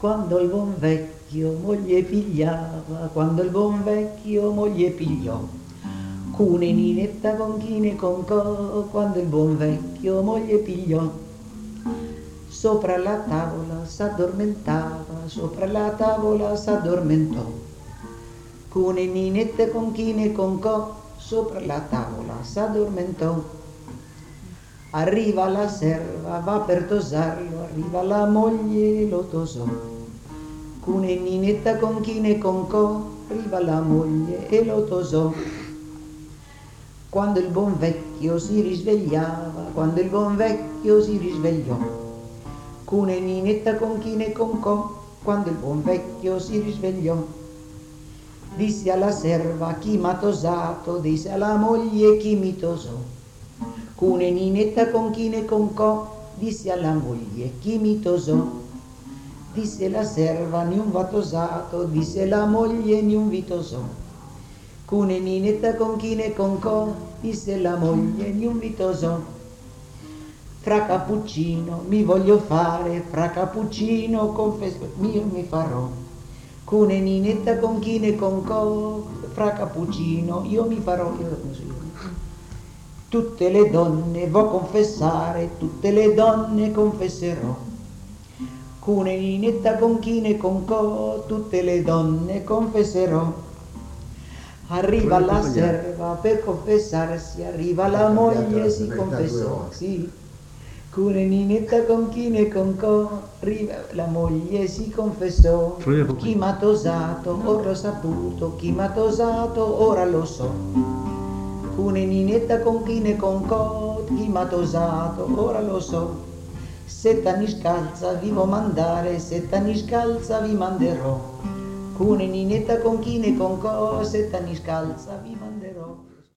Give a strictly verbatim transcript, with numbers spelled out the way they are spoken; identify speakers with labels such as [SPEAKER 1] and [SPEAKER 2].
[SPEAKER 1] Quando il buon vecchio moglie pigliava, quando il buon vecchio moglie pigliò, cune ninetta con chine con co, quando il buon vecchio moglie pigliò. Sopra la tavola s'addormentava, sopra la tavola s'addormentò, cune ninette con chine con co, sopra la tavola s'addormentò. Arriva la serva, va per tosarlo, arriva la moglie, lo tosò. Cune ninetta con chine con co, arriva la moglie e lo tosò. Quando il buon vecchio si risvegliava, quando il buon vecchio si risvegliò, cune ninetta con chine con co, quando il buon vecchio si risvegliò, disse alla serva chi m'ha tosato, disse alla moglie chi mi tosò. Cune ninetta con chine con co, disse alla moglie chi mi tosò. Disse la serva niun va tosato, disse la moglie niun vi tosò. Cune ninetta con chine con co, disse la moglie niun vi tosò. Fra cappuccino mi voglio fare, fra cappuccino confesso mio mi farò. Cune ninetta con chine con co, fra cappuccino io mi farò. Io tutte le donne vo confessare, tutte le donne confesserò. Cune ninetta con chine con co, tutte le donne confesserò. Arriva la serva per confessarsi, arriva la moglie si confessò. Sì. Cune ninetta con chine con co, arriva la moglie si confessò. Chi m'ha tosato, ora l'ho saputo, chi m'ha tosato, ora lo so. Cune ninetta con chine con co, chi m'ha tosato, ora lo so. Se t'anni scalza vi vo mandare, se t'anni scalza vi manderò. Cune ninetta con chine con co, se t'anni scalza vi manderò.